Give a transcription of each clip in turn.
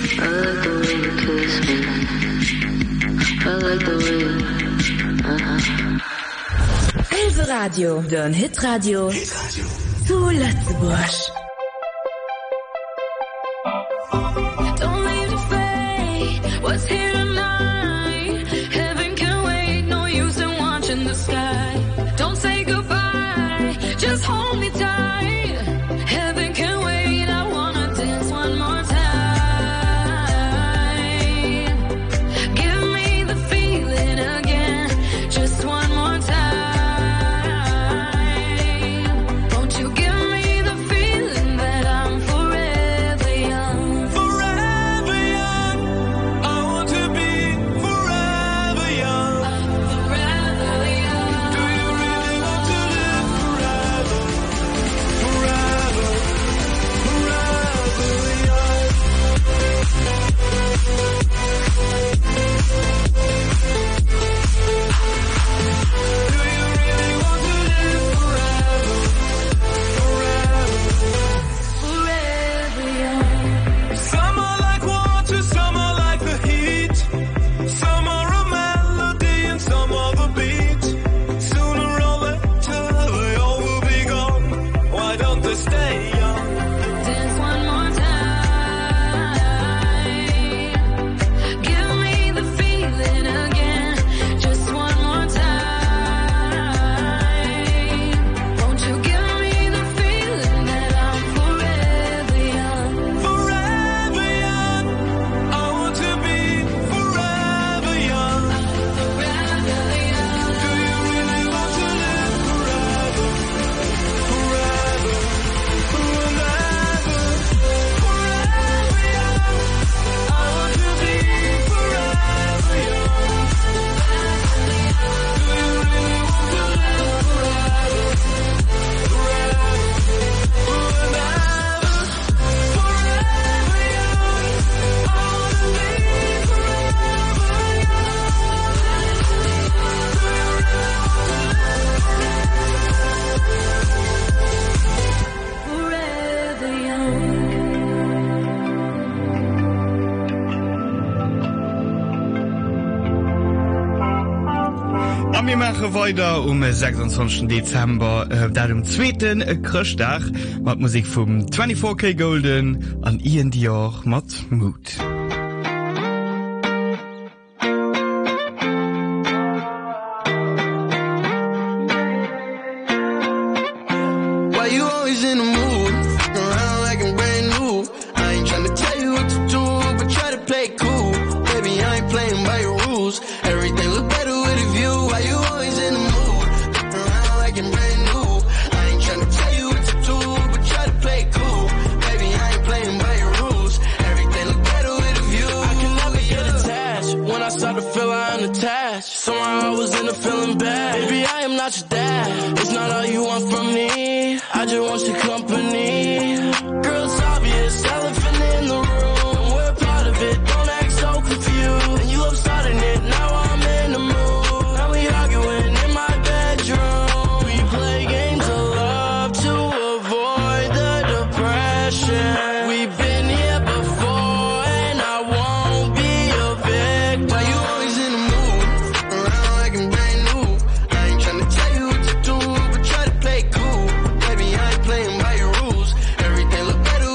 Radio, den Hitradio zu Lützeburg. Don't leave the fate, what's here tonight? Heaven can wait, no use in watching the sky. Don't say goodbye, just hold me tight. Heaven can wait, I wanna dance one more time. Give me the feeling again, just one more time. Weiter 26. Dezember der dem 2. Krchtdach mat Musik vum 24K Golden an Ian Dior mat Mut. Try to play cool, baby. I ain't playing by your rules. Everything look better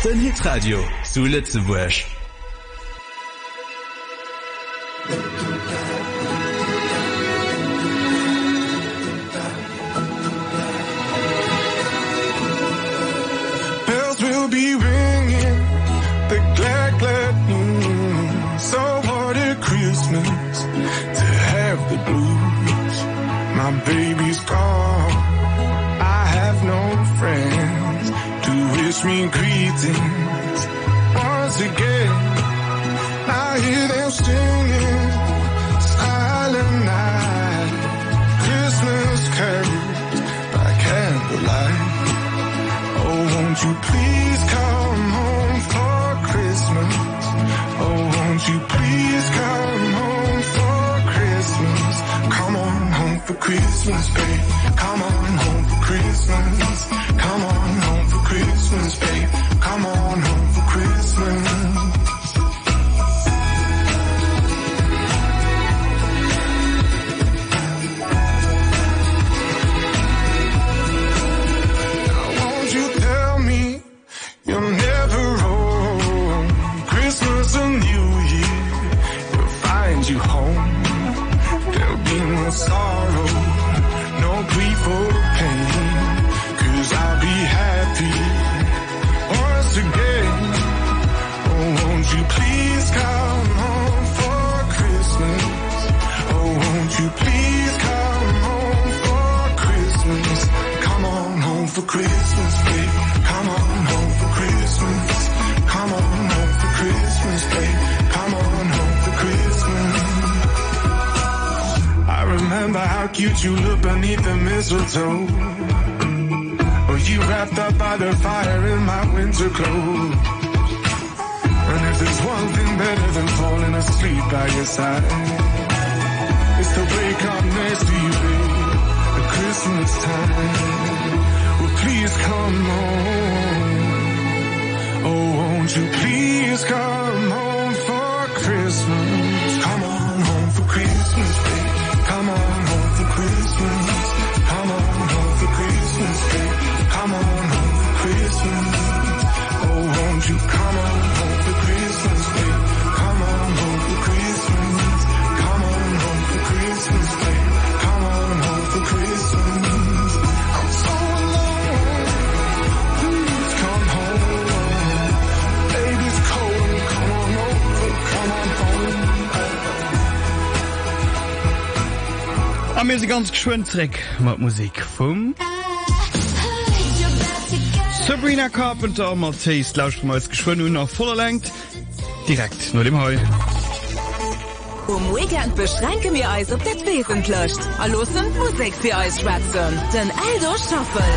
Den Hitradio zu Lützeburg. Bells will be ringing, the glad, glad news. So what a Christmas to have the blues. My baby's gone, I have no friends to wish me greetings. Once again, I hear them singing Silent Night, Christmas carols by candlelight. Oh, won't you please come home for Christmas? Oh, won't you please come home for Christmas? Come on home for Christmas, babe. Come on home for Christmas. Come on home for Christmas, babe. Come on home for Christmas. Sorrow, no grief or pain, 'cause I'll be happy once again. Oh, won't you please come home for Christmas? Oh, won't you please come home for Christmas? Come on home for Christmas, babe. Come on home for Christmas. Come on home for Christmas, babe. Come on home for Christmas. I remember how cute you look beneath the mistletoe. Oh, you wrapped up by the fire in my winter clothes. And if there's one thing better than falling asleep by your side, it's to wake up next to you, babe, at Christmas time. Well, please come home. Oh, won't you please come home for Christmas? Come on home for Christmas, babe. Come on home for Christmas. Come on home for Christmas, babe. Come on home for Christmas. Oh, won't you come on home for Christmas, babe? Come on home for Christmas. Come on home for Christmas, babe. Come on home for Christmas. I'm so alone. Please come home. Baby's cold. Come on over. Come on home. Am mir se ganz geschwindreck mat Musik vum Sabrina Carpenter mat Taste lauscht als geschwun hun nach voller lengt direkt nur dem Heu. Weekend beschränke mir eis op dat Wesen löscht. Allossen Musik fir eis schwatzen. Den Aldo Shuffle.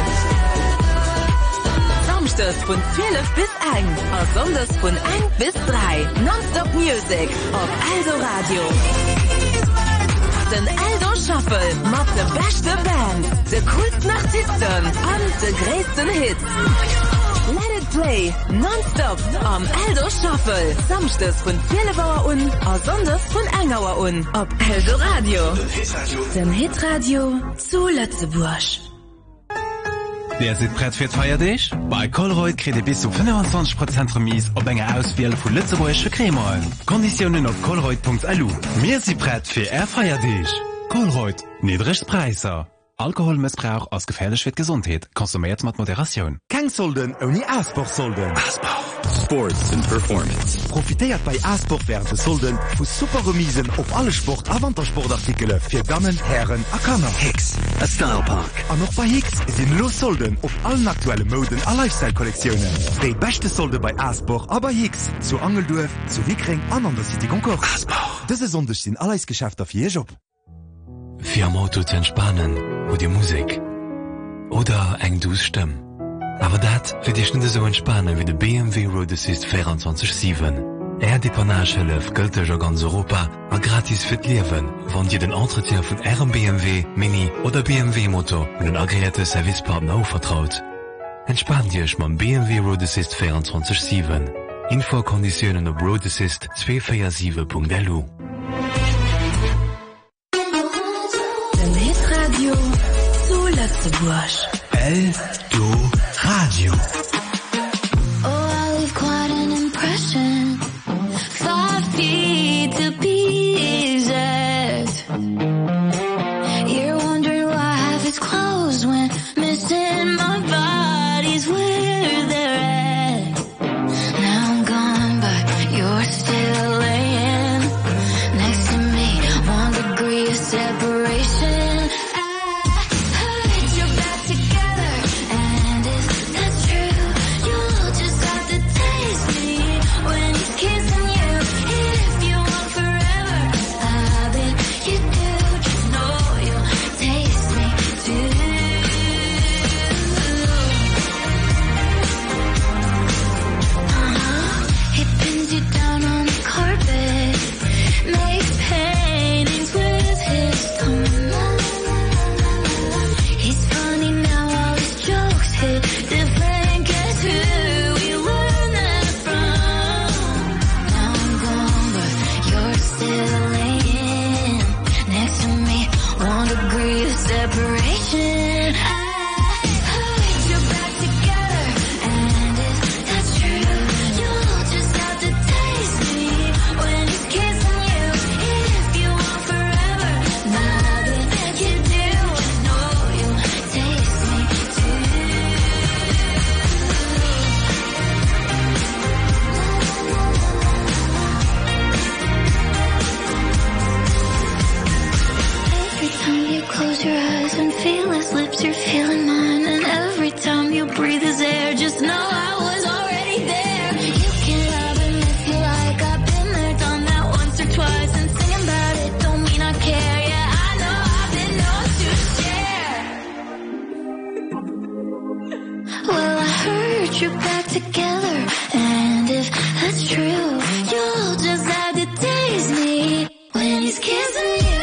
Samstes vun 12 bis 1, a Sonntag vun 1 bis 3. Non-stop Music auf Aldo Radio. Den Aldo Shuffle mat de beste Band, de coolsten Artisten an de größten Hits. Let it play, non-stop am Aldo Shuffle. Samstes von 12 Uhr un, a Sonntag von 1 Uhr un, op Aldo Radio. Den Hitradio zu Lützeburg. Der sieht brett für Feiertag? Bei Colruyt kriegt ihr bis zu 25% Remis auf eine Auswahl von Lützeburgische Cremol. Konditionen auf colruyt.lu. Wir sind brett für Feiertag. Colruyt, niedrigste Preise. Alkoholmissbrauch aus gefährlich wird Gesundheit. Konsumiert mit Moderation. Kein Solden, ohne Asport-Solden. Asport. Sports and Performance. Profitiert bei Asport während des Solden für super Remisen auf alle Sport- und Wintersportartikel für Damen, Herren und Kanner. Hicks, a Style Park. Und noch bei Hicks sind los Solden auf allen aktuellen Moden und Lifestyle-Kollektionen. Die beste Solde bei Asport, aber Hicks. Zu Angeldorf, zu Wickring und an der City Concord. Asport. Diese Sonntag sind alles Geschäfte für Ihr Job. Für am Auto zu entspannen oder Musik. Oder eng dus Stimme. Aber dat wird dich nicht so entspannen wie der BMW Road Assist 24/7. Depannagehilfe gilt ja ganz Europa a gratis für Leben, wenn ihr den Entretien von eurem BMW, Mini oder BMW Motor mit einem agréierten Servicepartner vertraut. Entspannt dich mit BMW Road Assist 24/7. Infokonditionen auf roadassist247.lu. Radio zu Lützeburg. Aldo Radio. Oh, breathe his air. Just know I was already there. You can love him if you like. I've been there, done that once or twice, and singing about it don't mean I care. Yeah, I know I've been known to share. Well, I heard you're back together, and if that's true, you'll just have to taste me when he's kissing you.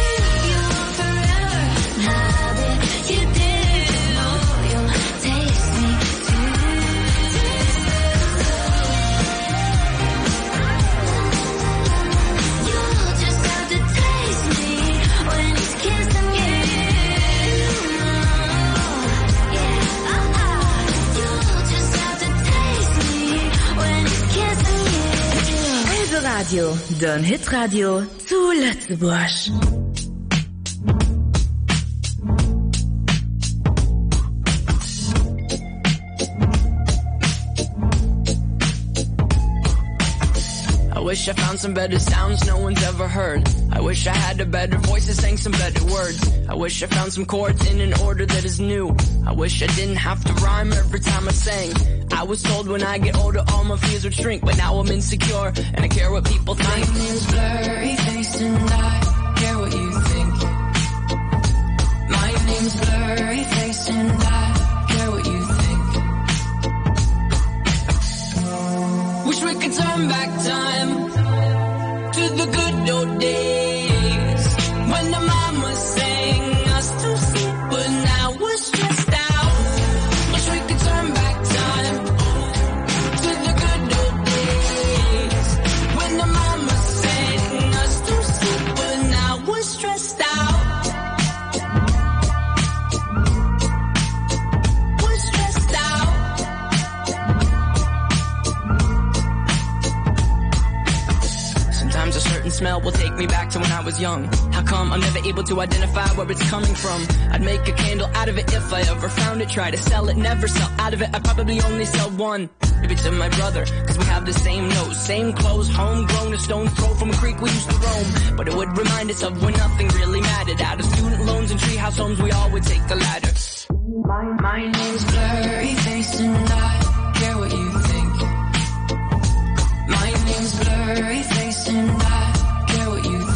Radio, den Hitradio zu Lützebusch. I wish I found some better sounds no one's ever heard. I wish I had a better voice and sang some better words. I wish I found some chords in an order that is new. I wish I didn't have to rhyme every time I sang. I was told when I get older all my fears would shrink, but now I'm insecure and I care what people think. My name's blurry faced and I care what you think. My name's blurry faced and I care what you think. Wish we could turn back time to the good old days when the mama sang us to sleep, but now we're stressed out. Wish we could turn back time to the good old days when the mama sang us to sleep, but now we're stressed out. We're stressed out. Sometimes a certain smell will take me back to when I was young. How come I'm never able to identify where it's coming from? I'd make a candle out of it if I ever found it. Try to sell it, never sell out of it. I'd probably only sell one. Maybe to my brother, cause we have the same nose, same clothes, homegrown, a stone's throw from a creek we used to roam. But it would remind us of when nothing really mattered. Out of student loans and treehouse homes, we all would take the ladder. My name's blurry faced and I care what you think. My name's blurry faced and I care what you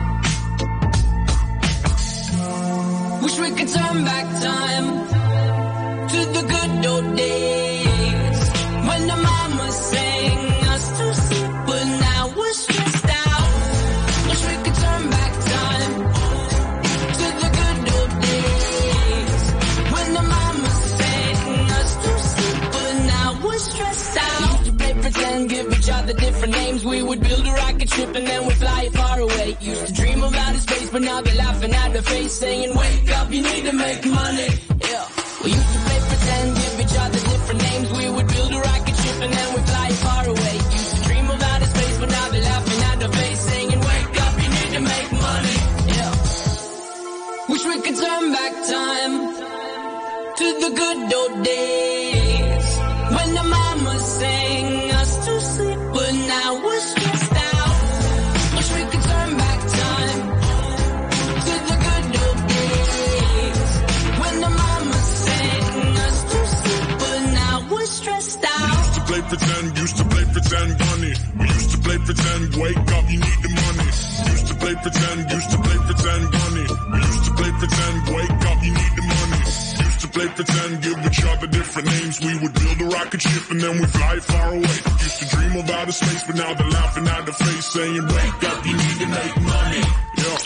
think. Wish we could turn back time to the good old days when the mama sang us to sleep, but now we're stressed out. Wish we could turn back time to the good old days when the mama sang us to sleep, but now we're stressed out. Used to play pretend, give each other different names. We would build a rocket ship and then we'd fly far away. Used to dream of outer space, but now they're laughing at the face, saying, wake up, you need to make money. Yeah. We used to play pretend, give each other different names. We would build a rocket ship and then we'd fly far away. Used to dream of outer space, but now they're laughing at the face, saying, wake up, you need to make money. Yeah. Wish we could turn back time to the good old days when the mama sang us to sleep, but now we're stressed out. Wish we could turn back time to the good old days when the mama sang us to sleep, but now we're stressed out. Used to play pretend, bunny. We used to play pretend, wake up, you need the money. Used to play pretend, bunny. We used to play pretend, wake up, you need the money. Used to play pretend, give each other different names. We would build a rocket ship and then we fly far away. Used to dream of outer space, but now they're laughing at the face, saying, wake up, you need to make money. Yeah.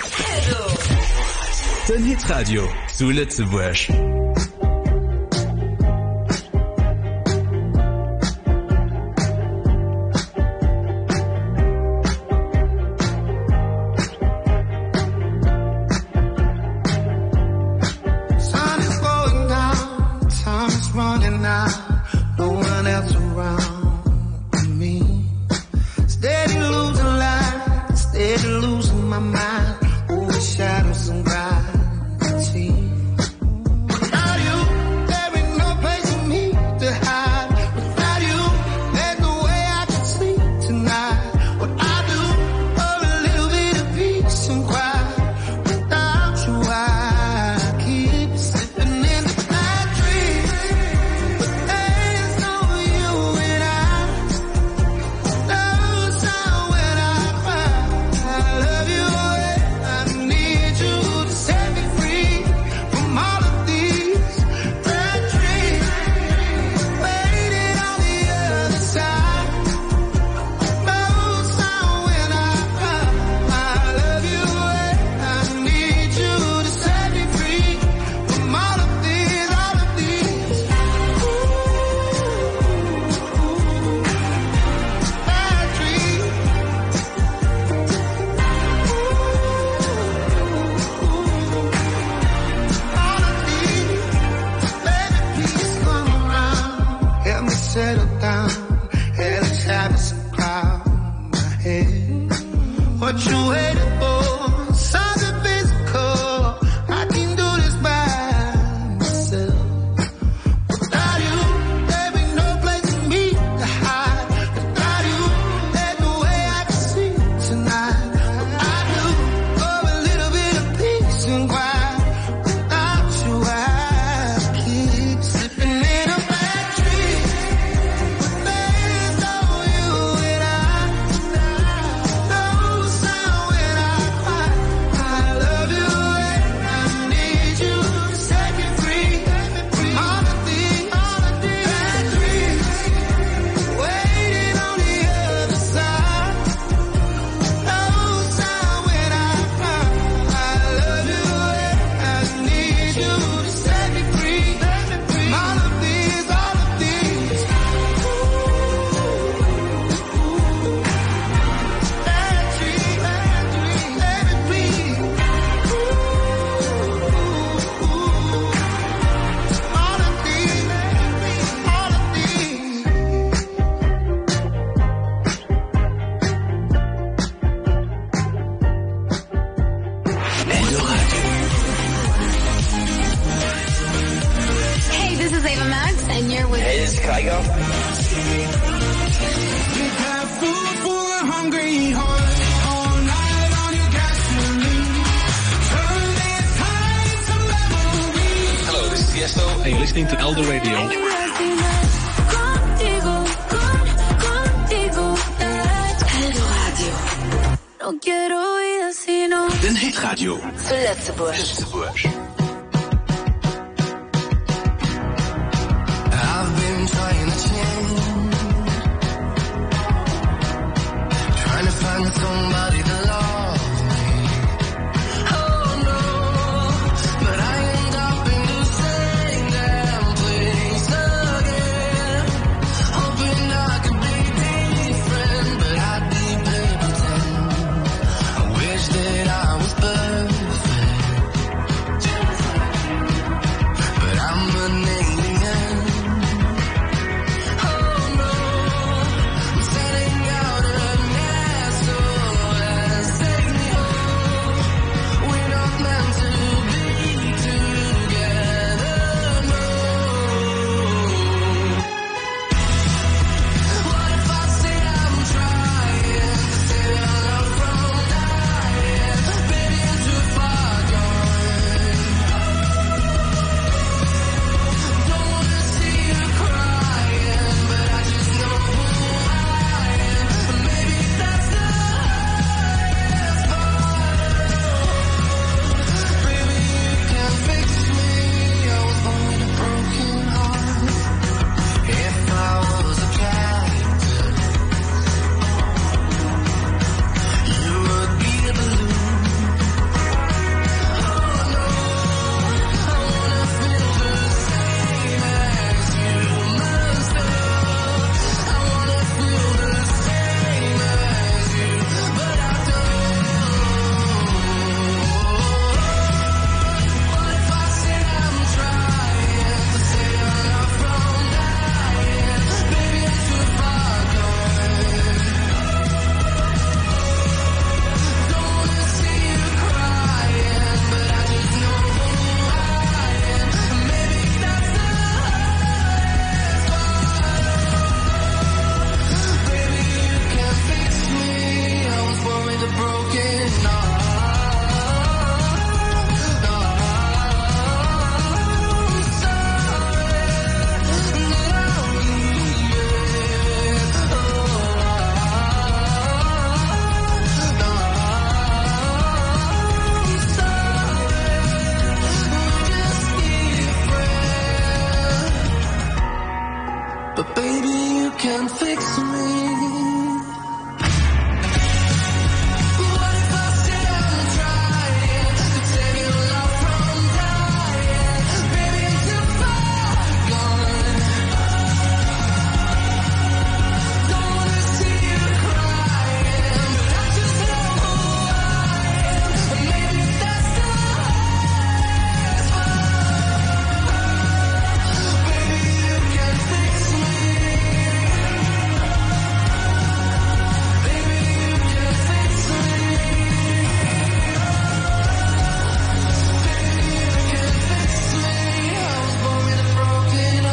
Den Hitradio zu Lützebusch. Ava Max, and you're with. Hey, this is Kygo. Food for a hungry heart. All night on your gasoline. Turn this high to memories. Hello, this is Tiesto, and you're listening to Elder Radio. No quiero vida sino Den Hitradio. Für Lützeburg. I've been trying to change. Trying to find somebody to love me. Oh no, but I end up in the same damn place again. Hoping I could be different, but I'd be playing pretend. I wish that I was perfect, but I'm an alien. Oh no, I'm setting out an SOS. Take me home. We're not meant to be together, no. What if I say I'm trying to save your love from dying? Baby, I'm too far gone. Don't wanna see you crying, but I just know who I am. Maybe that's the highest part. Baby, you can fix me. I was born with a broken heart. If I was a cactus, you would be a balloon. Oh no, I wanna feel the same as you must have. I wanna feel the same as you, but I don't. What if I said I'm trying to save your love from dying? Baby, I'm too far gone. Don't wanna see you crying, but I just know who I am. Maybe that's the highest part. Baby, you can fix me. I was born with a broken heart. But baby, you can fix me. What if I said I'm trying to save your love from dying? Baby, I'm too far gone. Don't wanna see you crying, but I just know who I am. Maybe that's the highest part. Baby, you can fix me. Baby, you can fix me. Baby, you can fix me. I was born with a broken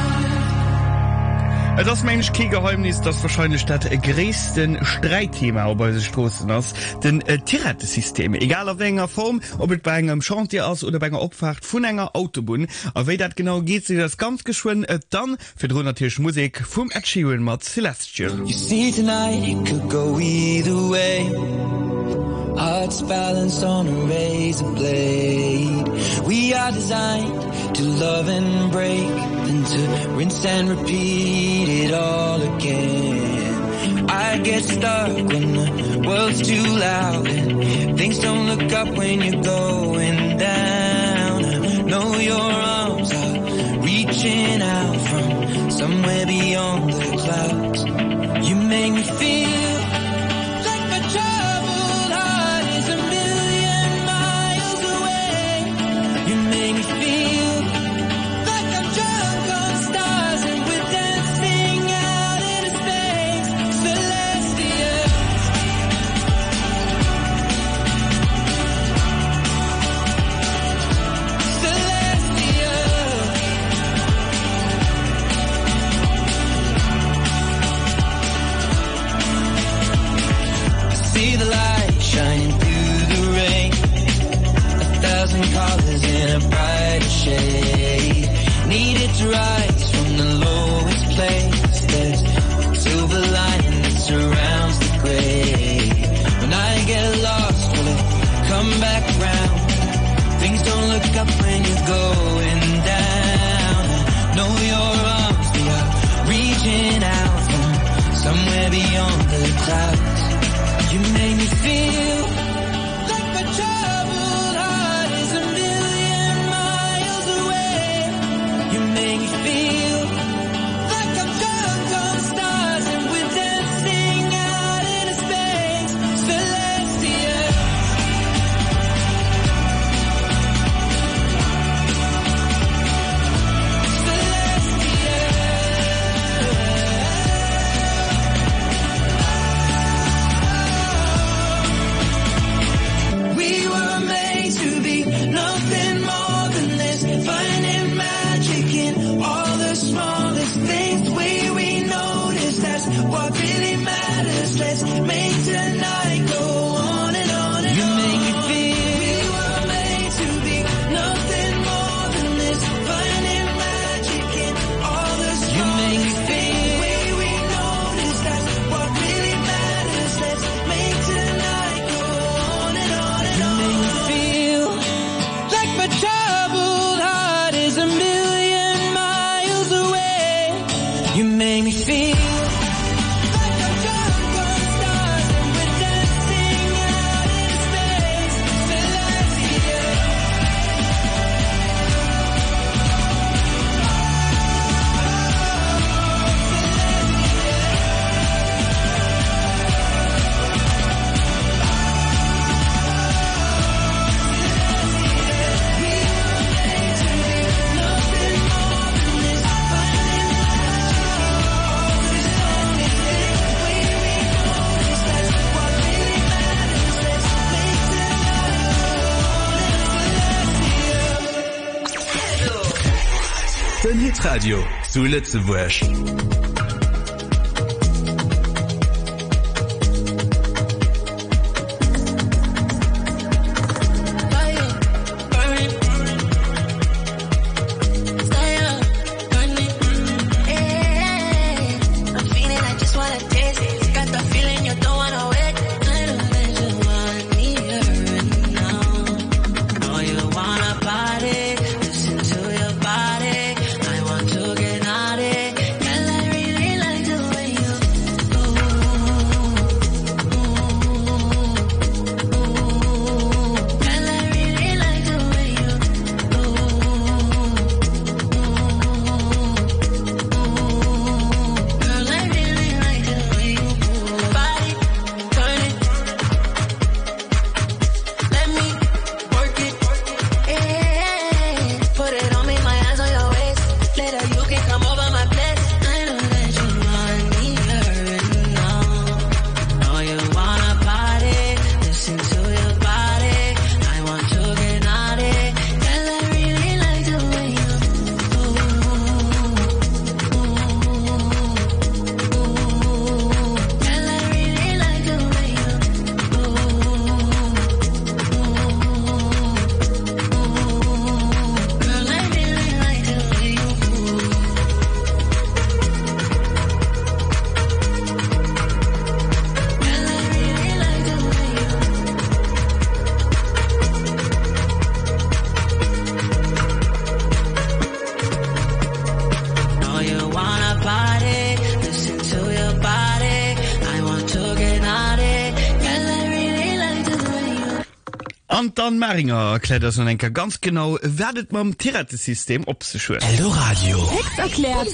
heart. Das mensch Kegeheimnis, das wahrscheinlich dat gräessten Streitthema op se Stossen ass den Tierrettesystem. Egal auf enger Form, ob et bei engem Chantier ass oder bei enger Opfahrt vun enger Autobahn. Aéi dat genau geht se das ganz geschwoen dann fir Drnnertisch Musik vum Erchiwen mat Celestial. You see tonight it could go either way. Hearts balanced on a razor blade. We are designed to love and break, then to rinse and repeat it all again. I get stuck when the world's too loud and things don't look up when you're going down. I know your arms are reaching out from somewhere beyond the clouds. You make me feel like my troubled heart is a million miles away. You make me feel like I'm drunk on stars and we're dancing out into space. Celestial. Celestial. rise from the lowest place. There's silver lining that surrounds the gray. When I get lost, will it come back round? Things don't look up when you're going down. Know your arms, they are reaching out from somewhere beyond the clouds. You make me feel like my troubled heart is a million miles away. You make me feel like I'm drunk on stars and we're dancing out in space. Celestial. We were made to be nothing more than this, finding magic in all the smallest things. The way we notice, that's what really matters. Let's make tonight go on and on and you on. Make me feel we were made to be nothing more than this, finding magic in all the smallest you make me feel the way we notice, that's what really matters. Let's make tonight go on and on and on. You make me feel like my troubled heart is a million miles away. You make me feel like I'm drunk on stars and we're dancing out in space. Celestial. Den Hitradio zu Lützebuerg. Anton Maringer erklärt das enker ganz genau, werdet mam Therapesystem opzeschwren. Eldoradio. Erklärt.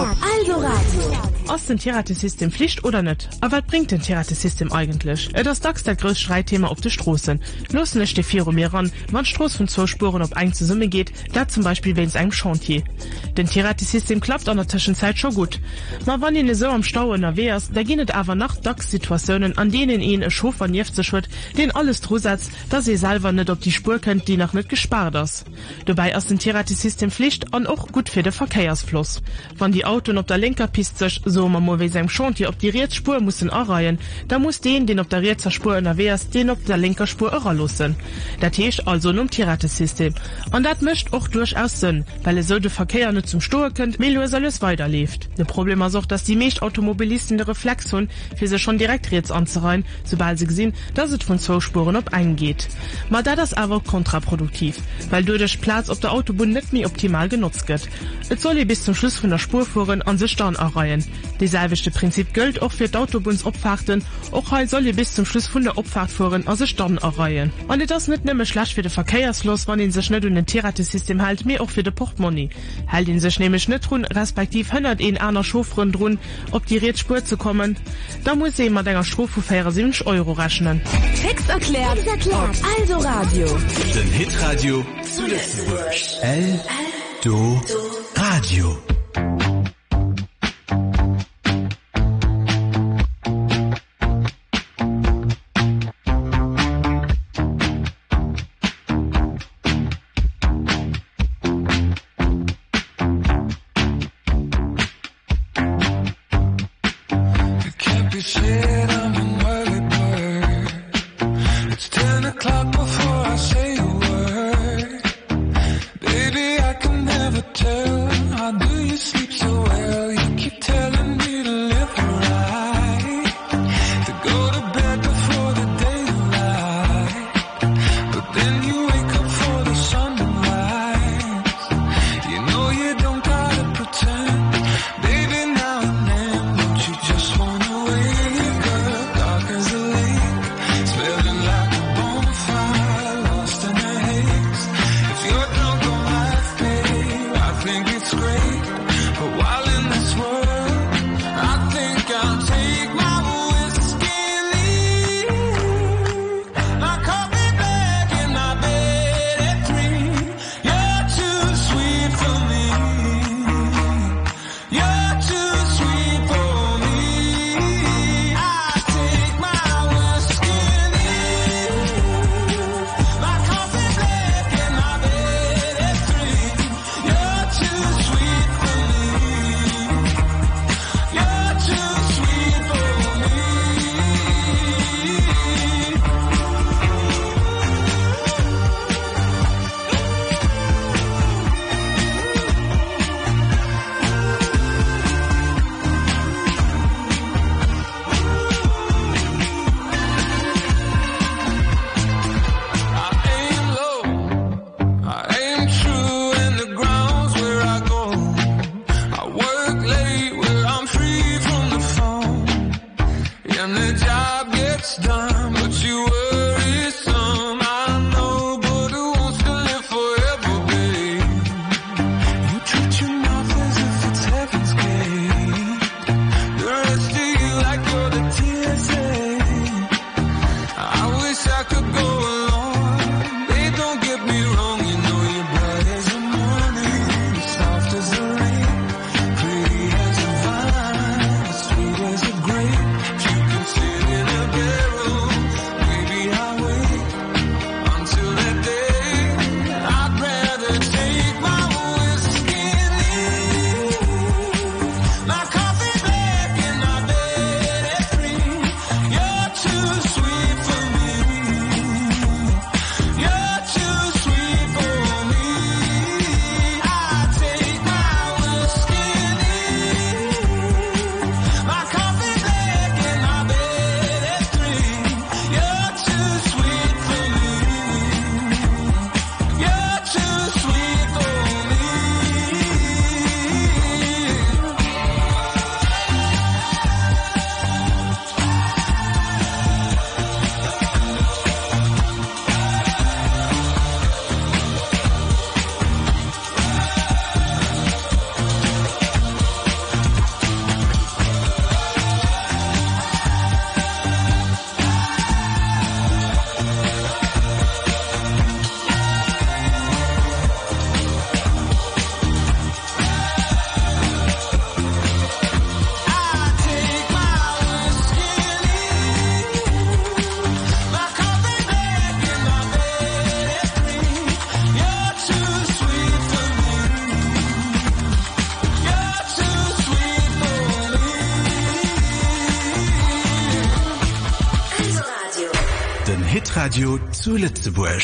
Eldoradio. Aus dem Therapesystem Pflicht oder nicht? Aber was bringt den Therapesystem eigentlich? Das DAX der größte Streitthema auf der Straße. Los nicht die vier mehr ran, man Straß von 2 Spuren auf eine Summe geht, da zum Beispiel wenn es einem Chantier. Den Therapesystem klappt an der Zwischenzeit schon gut. Man wann ihn so am Stau unterwegs, da gehen es aber nach DAX-Situationen, an denen ihn ein Schofer nervt sich wird, den alles drüsetzt, dass sie selber selber nicht auf die Spur könnt, die noch nicht gespart ist. Dabei ist ein TRT-System Pflicht und auch gut für den Verkehrsfluss. Wenn die Autos auf der linken Piste sich so mal wie seinem Chantier auf die Rechtsspur müssen anreihen, dann muss den auf der rechten Spur unterwegs, den auf der linken Spur lassen. Das heißt also um TRT-System. Und das mischt auch durchaus Sinn, weil es so den Verkehr nicht zum Steuern könnt, mehr soll es weiterlebt. Das Problem ist auch, dass die meisten Automobilisten den Reflex haben, für sie schon direkt rechts anzureihen, sobald sie gesehen, dass es von zwei Spuren ab eingeht. Aber das ist aber kontraproduktiv, weil durch Platz auf der Autobahn nicht mehr optimal genutzt wird. Es soll bis zum Schluss von der Spur fahren und sich dann anreihen. Dieselbe Prinzip gilt auch für die Autobahnsabfahrten, auch heute soll bis zum Schluss von der Abfahrt fahren und sich dann anreihen. Und das ist nicht nur schlecht für den Verkehrsfluss, wenn ihn sich nicht um ein TRT-System hält, mehr auch für den Portemonnaie. Hält ihn sich nämlich nicht dran, respektiv 101 einer Chauffeurin dran, auf die Rätspur zu kommen, da muss sie mit einer Strafe von 74 € rechnen. Fix erklärt. Also Radio. Den Hitradio zuletzt. Eldo Radio. Sleep Hitradio zu Lützeburg.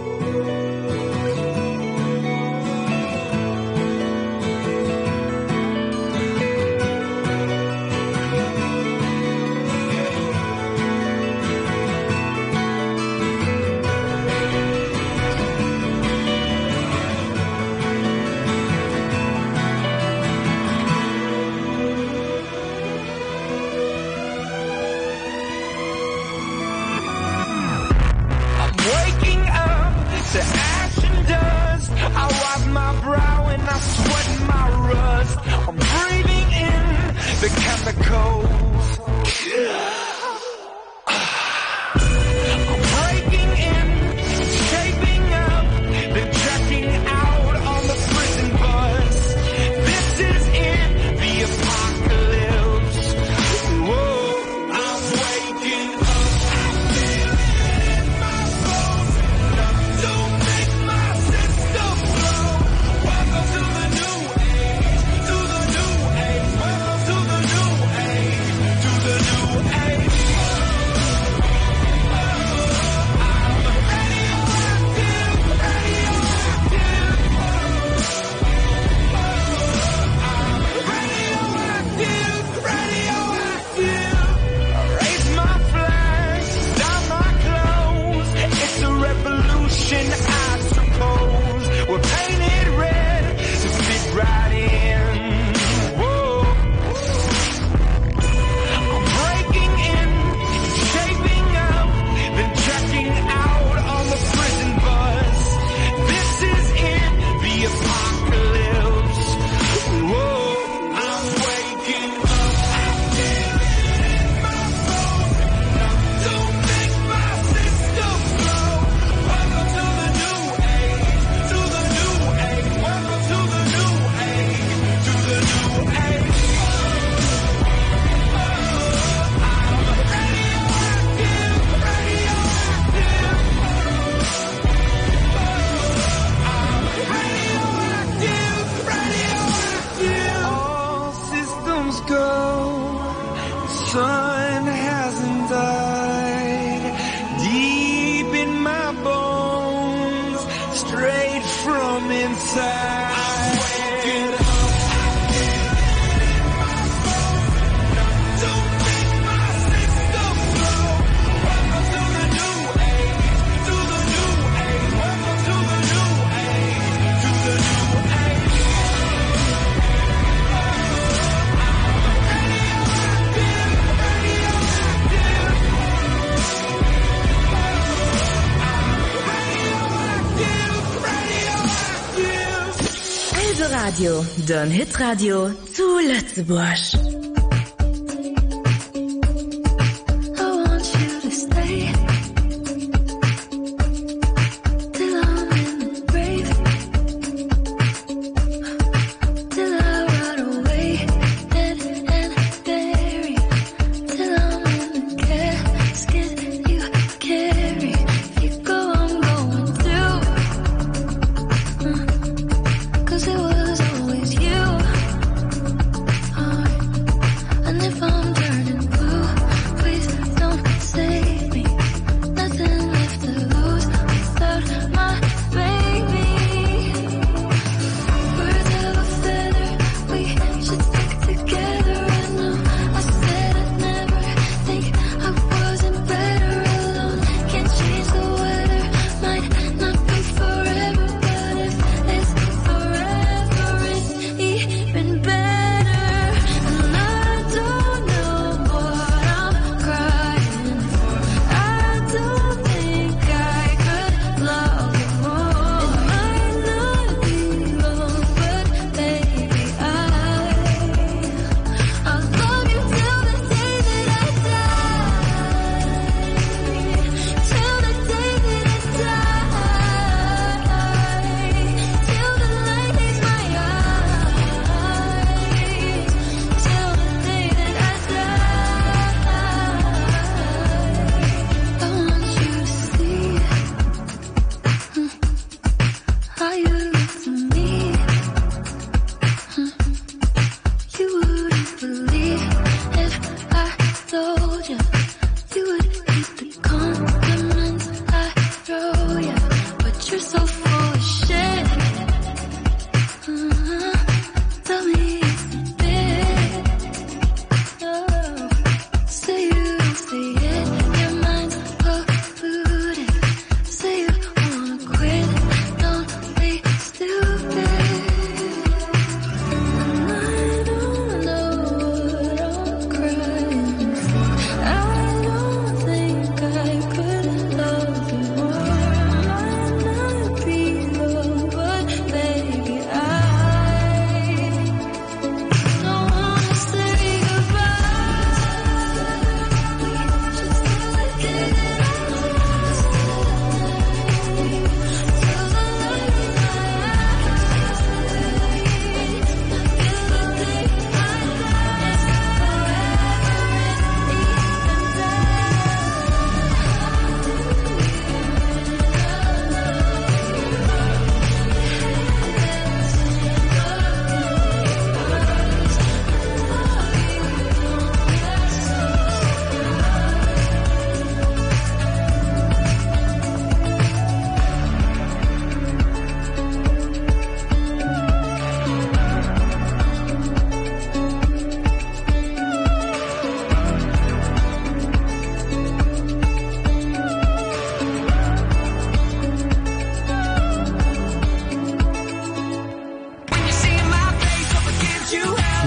Radio, den Hitradio zu Lützeburg.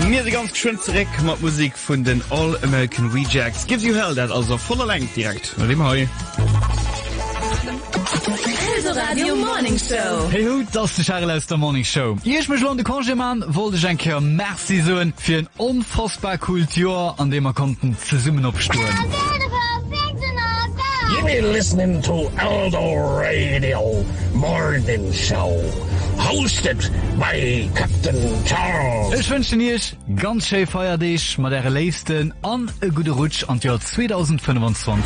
Mir sie ganz schön zurück mit Musik von den All American Rejects. Gives You Hell, das also voller Länge direkt. Hey. Radio Morning Show. Hey, das ist Charles aus der Morning Show. Ich mich schon de Congé Mann, wollte ich ein Kehr Merci sagen für ein unfassbar Kultur, an dem wir konnten zusammen abstuhlen. You've been listening to Aldo Radio Morning Show, hosted by Captain Charles. Ich wünsche dir ganz schön feier dich mit der letzten an a gute Rutsch an Jahr 2025.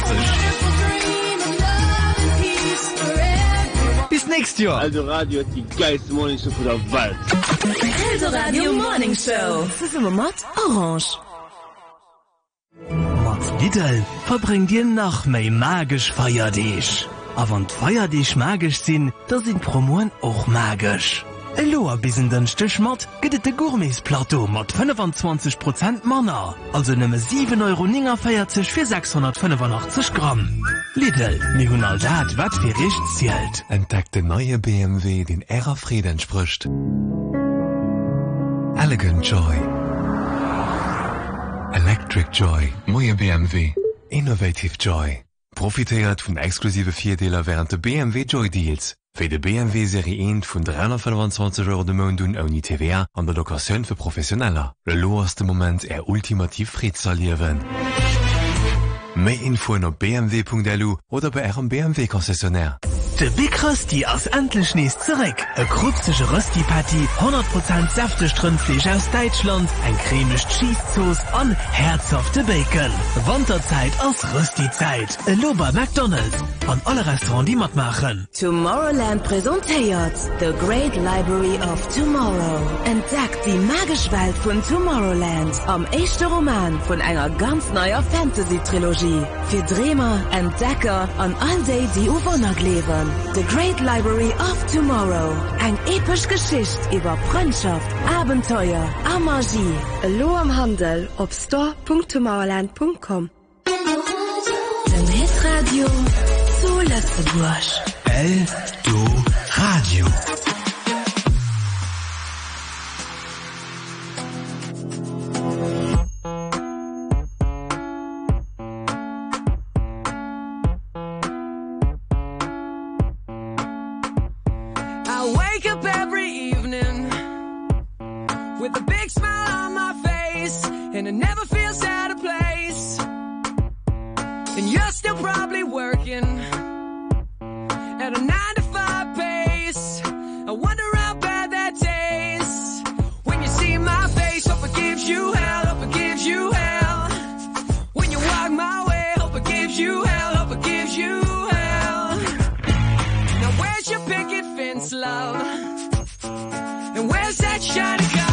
Bis nächstes Jahr. Aldo Radio hat die geilste Morning Show der Welt. Aldo Radio Morning Show. Zusammen mit Orange. Lidl verbringt dir noch mehr magisch Feierdisch. Aber wenn Feierdisch magisch sind, da sind Promoen auch magisch. Loa bis in den Stichmat geht de Gourmets-Plateau mit 25% Manna. Also nimme 7,49 € für 685 Gramm. Lidl, wir haben all das, was für richtig zählt. Entdeckt den neue BMW, den ihrer Frieden entspricht. Elegant Joy. Electric Joy, neue BMW. Innovative Joy. Profitiert von exklusive Vierdeler während der BMW Joy Deals. Für die BMW Serie 1 von 325 € dem Monat ohne TVA an der Lokation für Professioneller. Der loherste Moment ultimativ Fried zu erleben. Mehr Info auf bmw.lu oder bei eurem BMW-Konzessionär. De Big Rösti aus endlich nächst zurück. Eine krutzige Rösti-Patty, 100% saftig Rindfleisch aus Deutschland, ein cremisch Cheese-Sauce und herzhafte Bacon. Winterzeit aus Rösti-Zeit. Loba McDonald's. An alle Restaurants, die mitmachen. Tomorrowland präsentiert The Great Library of Tomorrow. Entdeckt die magische Welt von Tomorrowland. Am echten Roman von einer ganz neuen Fantasy-Trilogie. Für Dreamer, Entdecker und all die Uwohner leben. The Great Library of Tomorrow. Ein episch Geschichte über Freundschaft, Abenteuer, Magie. Lo am Handel auf store.tomorrowland.com. Den Hitradio zu Lützeburg. Aldo Radio. With a big smile on my face, and it never feels out of place. And you're still probably working at a 9-to-5 pace. I wonder how bad that tastes when you see my face. Hope it gives you hell, hope it gives you hell. When you walk my way, hope it gives you hell, hope it gives you hell. Now where's your picket fence, love? And where's that shiny car?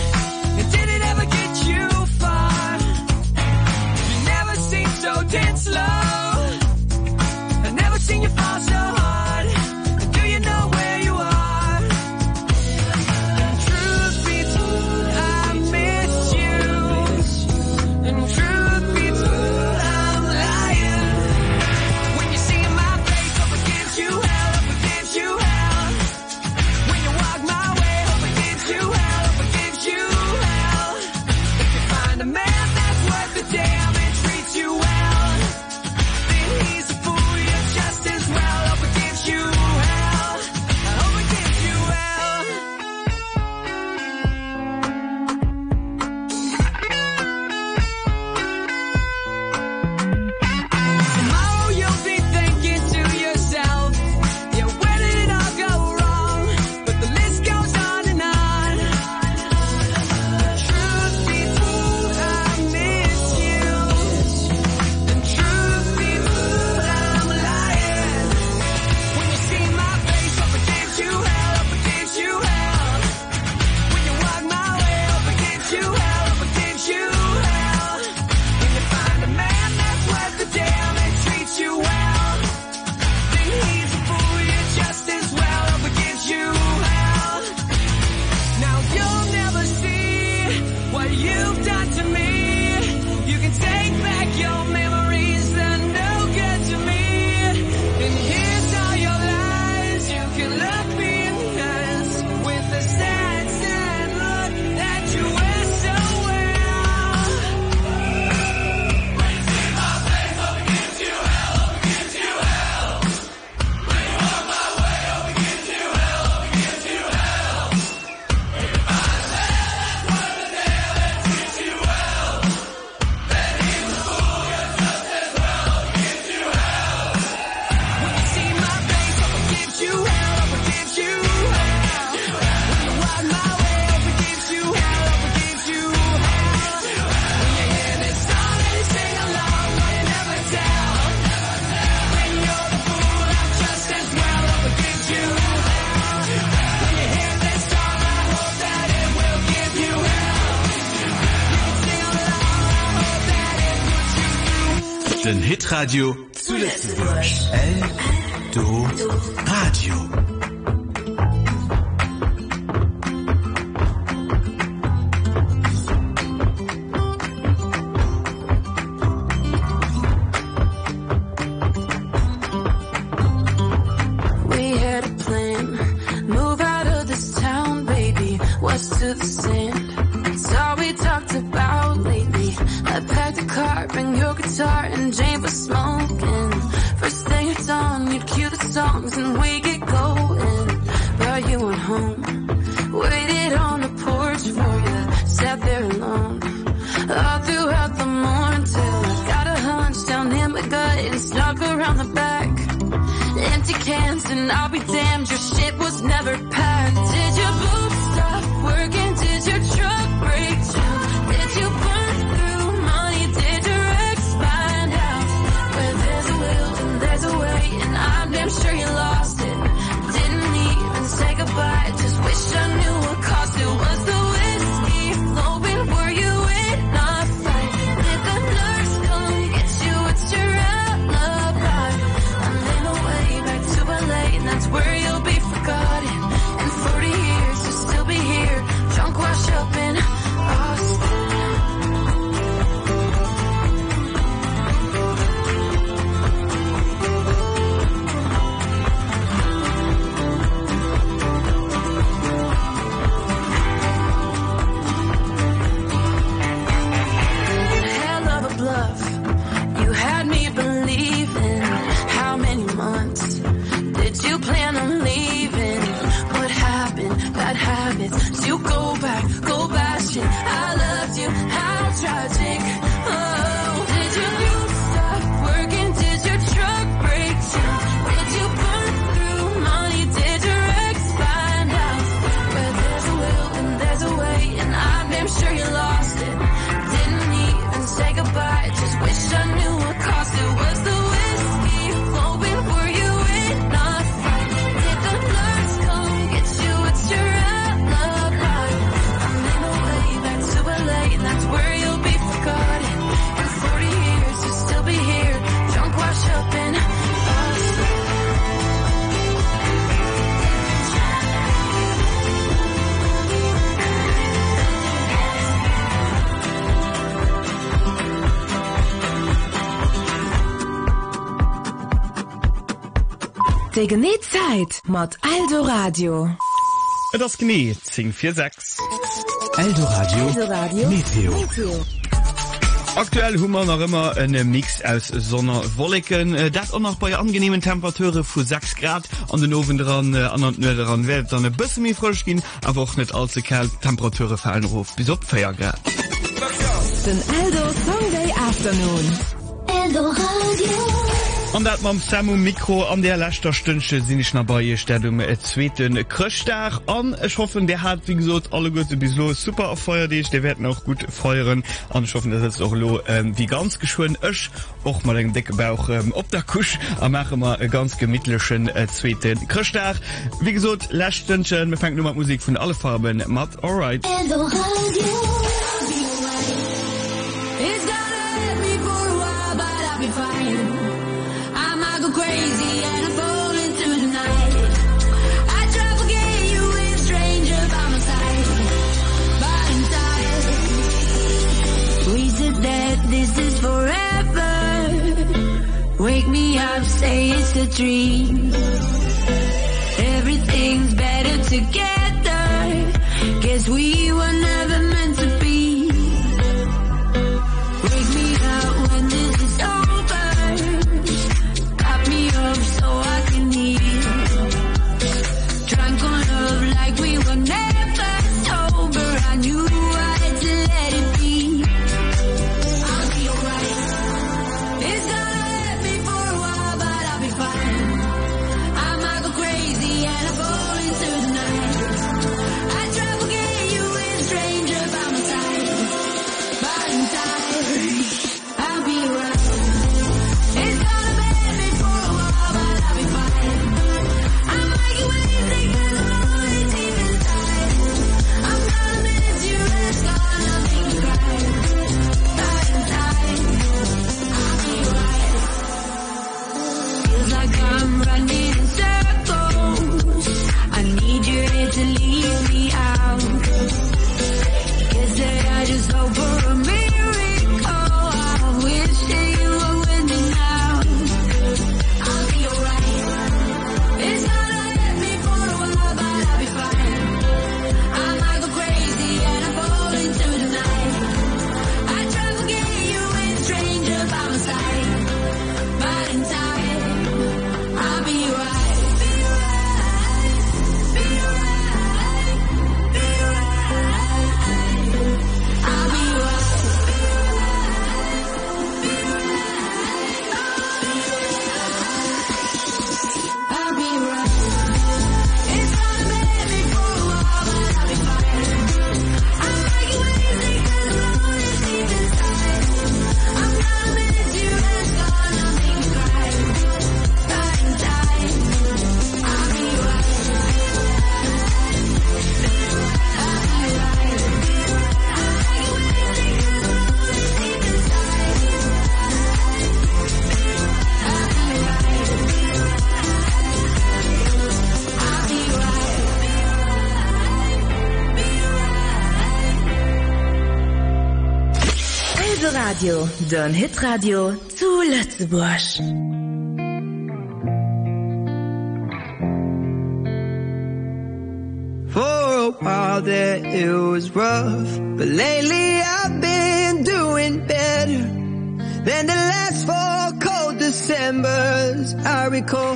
Dance slow. I've never seen you fall so hard. Do you know where you are? And truth be told, I miss you. And truth be told, I'm lying. When you see my face, hope it gives you hell, hope it gives you hell. When you walk my way, hope it gives you hell, hope it gives you hell. If you find a man that's worth the damn and treats you well, truth be told, Den Hitradio zu Lützeburg. Eldor Radio. We had a plan, move out of this town, baby, west to the sand. It's all we talked about lately. I packed a car, bring your guitar, and Jane for smoking. First thing it's on, you'd cue the songs and we get going. But you went home, waited on the porch for you, sat there alone. All throughout the morning till I got a hunch down in my gut and snuck around the back. Empty cans and I'll be damned, your shit was never packed. Did your boots stop working? Did your truck break down? Did you burn through money? Did your ex find out? Where there's a will and there's a way, and I'm damn sure you lost it. Didn't even say goodbye, just wish I knew what cost it. Was the whiskey flowing? Were you in a fight? Did the nurse come get you? It's your alibi. I'm in a way back to LA, and that's where you'll be forgotten. In 40 years you'll still be here, drunk wash up in Austin. Hell of a bluff, you had me believing. How many months did you plan on leaving? What happened? Bad habits, you go bashing. I loved you, how tragic. Oh, did your youth stop working? Did your truck break down? Did you burn through money? Did your ex find out? Where there's a will and there's a way, and I'm damn sure you lost it. Didn't even say goodbye, just wish I knew what cost it. Was the whiskey flowing? Were you in a fight? Did the nurse come get you? It's your alibi. I'm in a way back to LA, and that's where you'll be forgotten. In 40 years you'll still be here, drunk wash up in Austin. De Geneetzeit mat Aldo Radio. Das Genie 1046. Eldoradio Meteo. Aktuell hummer noch immer en Mix aus Sonnerwolken, dat auch noch bei angenehmen Temperature vu 6 Grad an den ofen dran an dran Welt dann bis mir frisch gin, aber auch net allzu kalt. Temperature fallen auf bis op 4 Grad. Den Aldo Sunday Afternoon. Aldo Radio. An dat mam Samu Mikro an der letzter Stündche sinn ich na bei Stellung zweten Krchtdag an. Ich hoffe, der hat wie gesagt alle gute bis los super erfeuert dich, der werden auch gut feuern an. Ich hoffe, das ist auch lo wie ganz geschwoen ech och mal den dicke Bauch op der Kusch am mache mal ganz gemidtlichen zweten Krchtdag. Wie gesagt, Lächtünchen, wir fangen nur mal Musik von alle Farben mat alright. Crazy and I'm falling through the night. I try to forget you with a stranger by my side, but inside we said that this is forever. Wake me up, say it's a dream. Everything's better together. Guess we were never meant to be. Wake me up when this is over. So I can heal. Drunk on love like we were never sober. I knew I had to let it be. I'll be alright. It's gonna hurt me for a while, but I'll be fine. I might go crazy and I'm falling through the night. I try to forget you with a stranger. Also Radio, den Hitradio zu Lützeburg. For a while there it was rough, but lately I've been doing better than the last 4 cold Decembers I recall.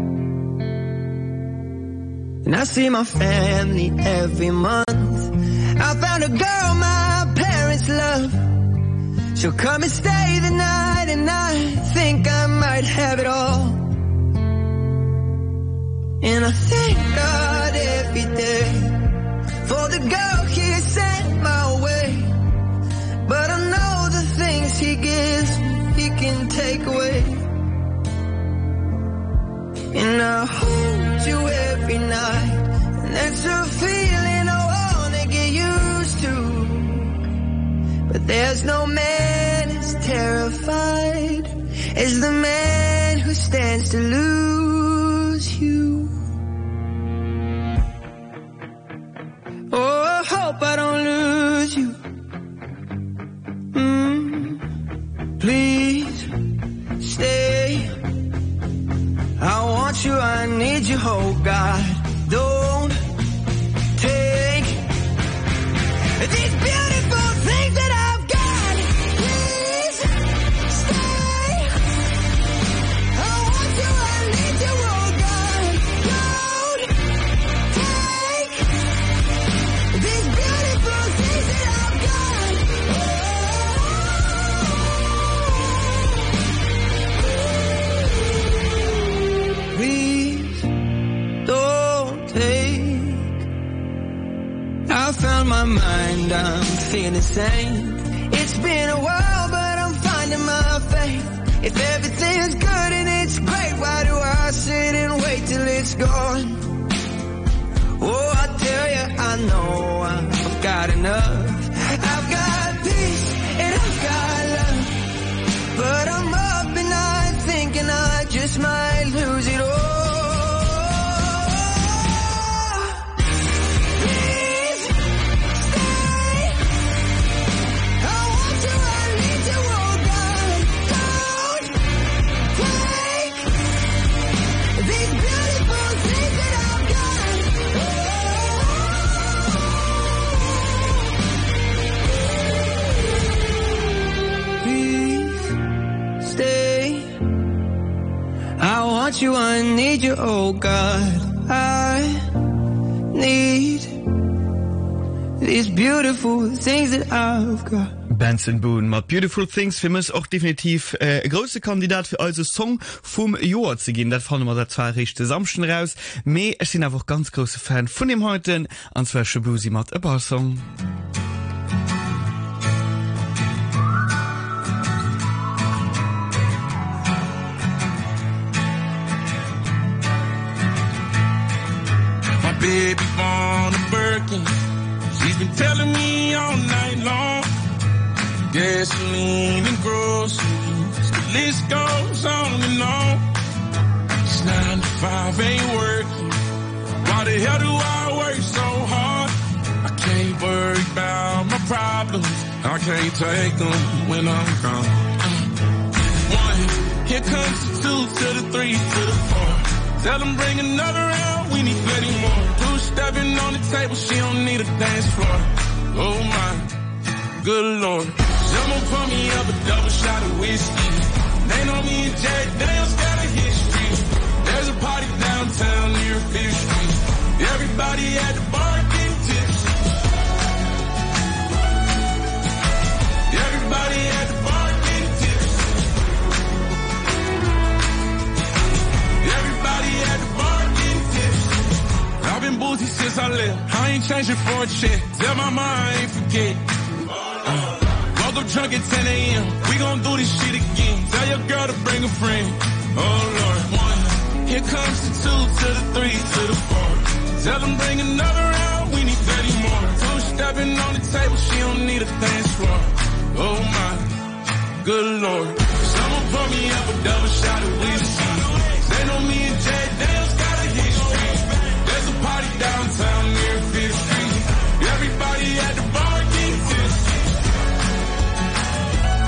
And I see my family every month. I found a girl my parents love. She'll come and stay the night, and I think I might have it all. And I thank God every day for the girl he sent my way. But I know the things he gives me, he can take away. And I hold you every night, and that's a feeling I wanna get used to. But there's no man as terrified as the man who stands to lose you. Oh, I hope I don't lose you. Please stay. I want you, I need you, oh God. Don't take these beautiful things that I've got. Please stay. I want you, I need you, oh God. Don't take these beautiful things that I've got. Please don't take. I found my mind, I'm feeling sane. It's been a while, but I'm finding my faith. If everything's good and it's great, why do I sit and wait till it's gone? Oh, I tell you, I know I've got enough. I've got peace and I've got love. But I'm up and I'm thinking I just might lose it all. You, I need you, oh God. I need these beautiful things that I've got. Benson Boone mat Beautiful Things fir mess auch definitiv grosse Kandidat fir also Song vum Joar ze ginn. Dat fan immer der 2 richchte Samschen raus. Me es sinn einfach ganz grosse Fan vun dem heuten anzwer Shabuzi mat a Bar Song. Baby born a Birkin. She's been telling me all night long. Gasoline and groceries, the list goes on and on. It's 9 to 5, ain't working. Why the hell do I work so hard? I can't worry about my problems. I can't take them when I'm gone. 1, here comes the 2 to the 3 to the 4. Tell them bring another round, we need plenty more. 2 stepping on the table, she don't need a dance floor. Oh my, good Lord. Someone pour me up a double shot of whiskey. They know me and Jack Daniels got a history. There's a party downtown near 5th Street. Everybody at the bar getting tipsy. Everybody at the bar getting tipsy. Everybody at the bar getting tipsy. I've been boozy since I left. I ain't changing for a check. Tell my mind I ain't forget. Woke up drunk at 10 a.m. We gon' do this shit again. Tell your girl to bring a friend. Oh Lord. 1, here comes the 2 to the 3 to the 4. Tell them bring another round, we need 30 more. 2 stepping on the table, she don't need a dance floor. Oh my, good Lord. Someone pour me up a double shot of whiskey. They know me and Jack Daniels got a history. There's a party downtown near 5th Street. Everybody at the bar getting tipsy.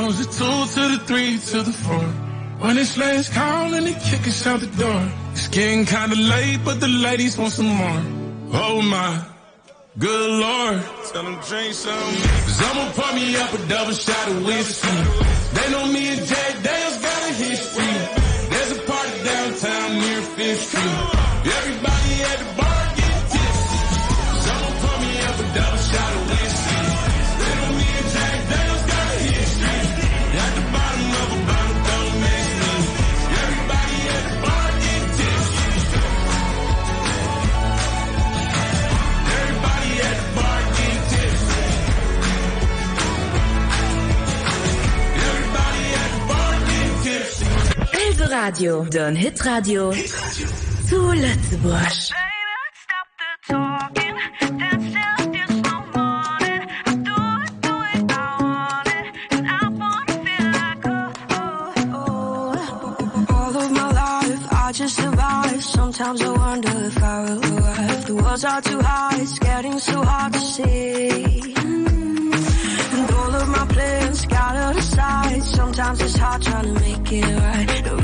goes the 2 to the 3 to the 4. When it's last call and they kick us out the door. It's getting kinda late, but the ladies want some more. Oh my, good Lord. Tell them drink some. Someone pour me up a double shot of whiskey. They know me and Jack Dale's got a history. There's a party downtown near 5th Street. Everybody at the bar get tipsy. Someone pour me up a double shot of whiskey. They know me and Jack Dale's got a history. At the bottom of a bottle, don't mess me. Everybody at the bar get tipsy. Everybody at the bar get tipsy. Everybody at the bar get tipsy. Eldo Radio, den Hitradio. Zu Lützeburg. Just survive. Sometimes I wonder if I will arrive. The words are too high, it's getting so hard to see. And all of my plans scattered aside. Sometimes it's hard trying to make it right.